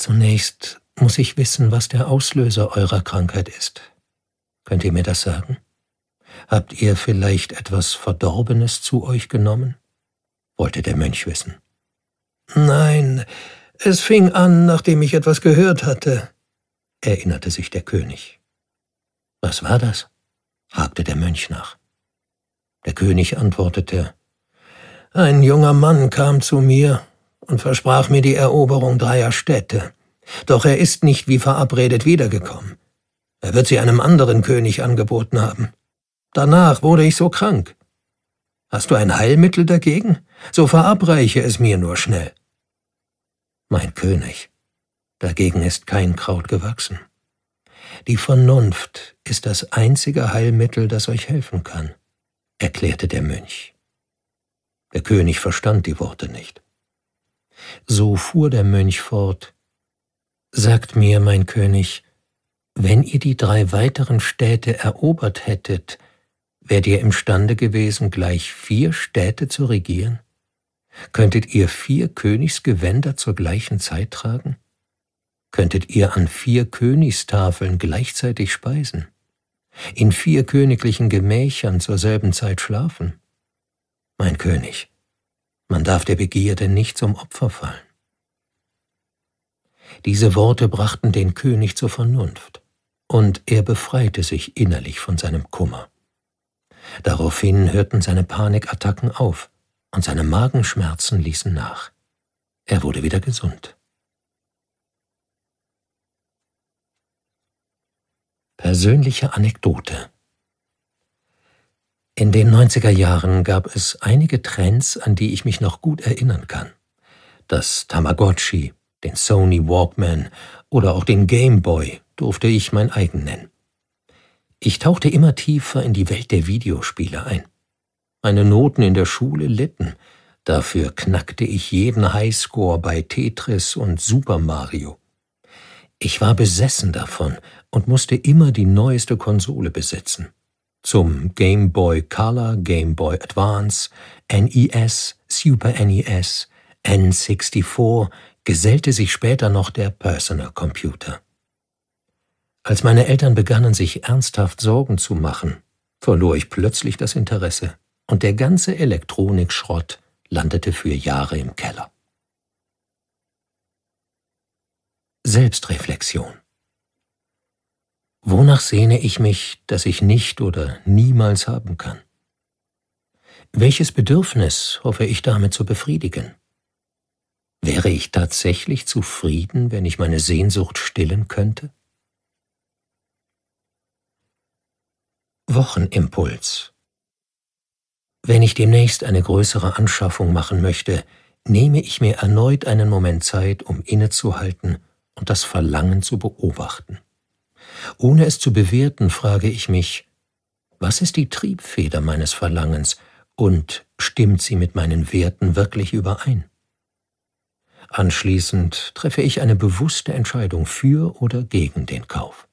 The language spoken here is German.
Zunächst muss ich wissen, was der Auslöser eurer Krankheit ist. Könnt ihr mir das sagen? Habt ihr vielleicht etwas Verdorbenes zu euch genommen? Wollte der Mönch wissen. Nein, es fing an, nachdem ich etwas gehört hatte, erinnerte sich der König. Was war das? Hakte der Mönch nach. Der König antwortete, ein junger Mann kam zu mir und versprach mir die Eroberung 3 Städte. Doch er ist nicht wie verabredet wiedergekommen. Er wird sie einem anderen König angeboten haben. Danach wurde ich so krank. Hast du ein Heilmittel dagegen? So verabreiche es mir nur schnell. Mein König, dagegen ist kein Kraut gewachsen. Die Vernunft ist das einzige Heilmittel, das euch helfen kann, erklärte der Mönch. Der König verstand die Worte nicht. So fuhr der Mönch fort, sagt mir, mein König, wenn ihr die 3 weiteren Städte erobert hättet, wärt ihr imstande gewesen, gleich 4 Städte zu regieren? Könntet ihr 4 Königsgewänder zur gleichen Zeit tragen? Könntet ihr an 4 Königstafeln gleichzeitig speisen? In 4 königlichen Gemächern zur selben Zeit schlafen? Mein König, man darf der Begierde nicht zum Opfer fallen. Diese Worte brachten den König zur Vernunft, und er befreite sich innerlich von seinem Kummer. Daraufhin hörten seine Panikattacken auf, und seine Magenschmerzen ließen nach. Er wurde wieder gesund. Persönliche Anekdote. In den 90er Jahren gab es einige Trends, an die ich mich noch gut erinnern kann. Das Tamagotchi, den Sony Walkman oder auch den Game Boy durfte ich mein eigen nennen. Ich tauchte immer tiefer in die Welt der Videospiele ein. Meine Noten in der Schule litten, dafür knackte ich jeden Highscore bei Tetris und Super Mario. Ich war besessen davon und musste immer die neueste Konsole besitzen. Zum Game Boy Color, Game Boy Advance, NES, Super NES, N64 gesellte sich später noch der Personal Computer. Als meine Eltern begannen, sich ernsthaft Sorgen zu machen, verlor ich plötzlich das Interesse und der ganze Elektronikschrott landete für Jahre im Keller. Selbstreflexion. Wonach sehne ich mich, das ich nicht oder niemals haben kann? Welches Bedürfnis hoffe ich damit zu befriedigen? Wäre ich tatsächlich zufrieden, wenn ich meine Sehnsucht stillen könnte? Wochenimpuls. Wenn ich demnächst eine größere Anschaffung machen möchte, nehme ich mir erneut einen Moment Zeit, um innezuhalten und das Verlangen zu beobachten. Ohne es zu bewerten, frage ich mich, was ist die Triebfeder meines Verlangens und stimmt sie mit meinen Werten wirklich überein? Anschließend treffe ich eine bewusste Entscheidung für oder gegen den Kauf.